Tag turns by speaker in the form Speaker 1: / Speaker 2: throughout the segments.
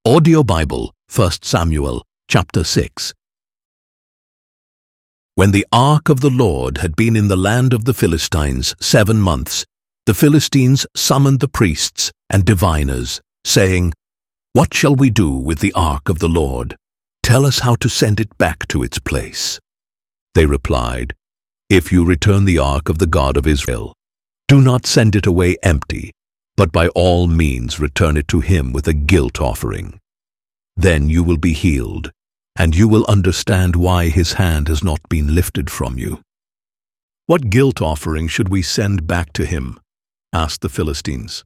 Speaker 1: Audio Bible, 1 Samuel, chapter 6. When the ark of the Lord had been in the land of the Philistines 7 months, the Philistines summoned the priests and diviners, saying, "What shall we do with the ark of the Lord? Tell us how to send it back to its place." They replied, "If you return the ark of the God of Israel, do not send it away empty, but by all means return it to him with a guilt offering. Then you will be healed, and you will understand why his hand has not been lifted from you." "What guilt offering should we send back to him?" asked the Philistines.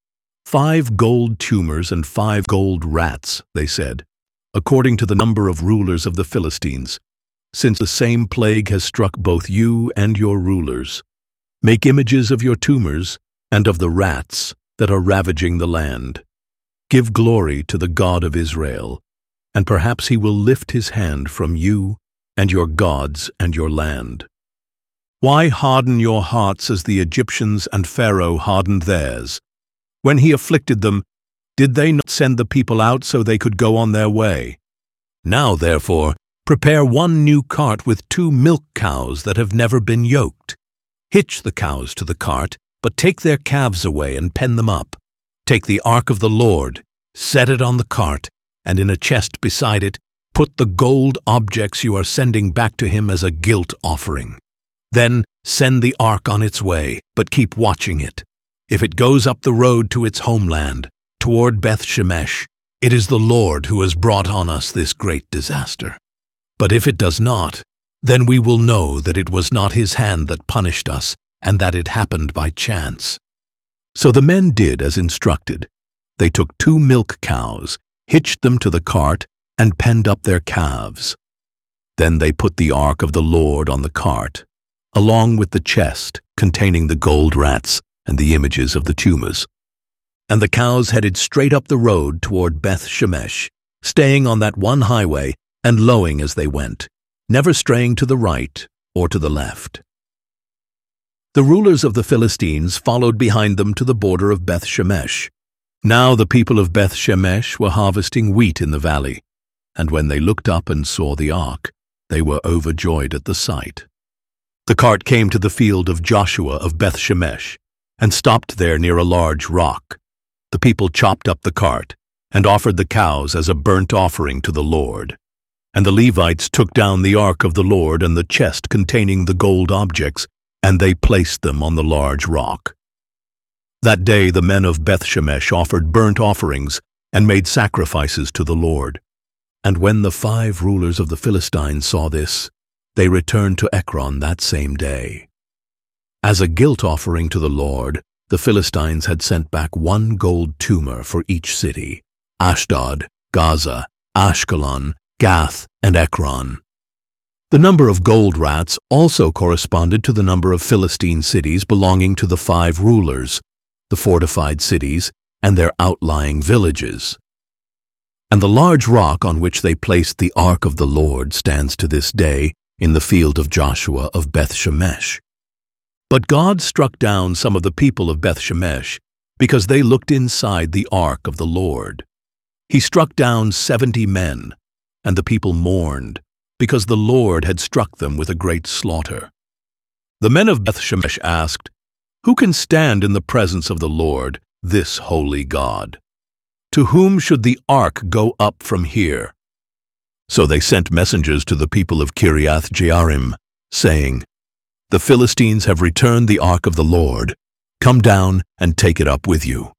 Speaker 1: 5 gold tumors and 5 gold rats," they said, "according to the number of rulers of the Philistines, since the same plague has struck both you and your rulers. Make images of your tumors and of the rats that are ravaging the land. Give glory to the God of Israel, and perhaps he will lift his hand from you and your gods and your land. Why harden your hearts as the Egyptians and Pharaoh hardened theirs? When he afflicted them, did they not send the people out so they could go on their way? Now, therefore, prepare 1 new cart with 2 milk cows that have never been yoked. Hitch the cows to the cart, but take their calves away and pen them up. Take the ark of the Lord, set it on the cart, and in a chest beside it, put the gold objects you are sending back to him as a guilt offering. Then send the ark on its way, but keep watching it. If it goes up the road to its homeland, toward Beth Shemesh, it is the Lord who has brought on us this great disaster. But if it does not, then we will know that it was not his hand that punished us, and that it happened by chance." So the men did as instructed. They took 2 milk cows, hitched them to the cart, and penned up their calves. Then they put the ark of the Lord on the cart, along with the chest containing the gold rats and the images of the tumors. And the cows headed straight up the road toward Beth Shemesh, staying on that one highway and lowing as they went, never straying to the right or to the left. The rulers of the Philistines followed behind them to the border of Beth Shemesh. Now the people of Beth Shemesh were harvesting wheat in the valley, and when they looked up and saw the ark, they were overjoyed at the sight. The cart came to the field of Joshua of Beth Shemesh, and stopped there near a large rock. The people chopped up the cart, and offered the cows as a burnt offering to the Lord. And the Levites took down the ark of the Lord and the chest containing the gold objects, and they placed them on the large rock. That day the men of Beth Shemesh offered burnt offerings and made sacrifices to the Lord. And when the 5 rulers of the Philistines saw this, they returned to Ekron that same day. As a guilt offering to the Lord, the Philistines had sent back 1 gold tumor for each city: Ashdod, Gaza, Ashkelon, Gath, and Ekron. The number of gold rats also corresponded to the number of Philistine cities belonging to the 5 rulers, the fortified cities, and their outlying villages. And the large rock on which they placed the ark of the Lord stands to this day in the field of Joshua of Beth Shemesh. But God struck down some of the people of Beth Shemesh because they looked inside the ark of the Lord. He struck down 70 men, and the people mourned, because the Lord had struck them with a great slaughter. The men of Beth Shemesh asked, "Who can stand in the presence of the Lord, this holy God? To whom should the ark go up from here?" So they sent messengers to the people of Kiriath Jearim, saying, "The Philistines have returned the ark of the Lord. Come down and take it up with you."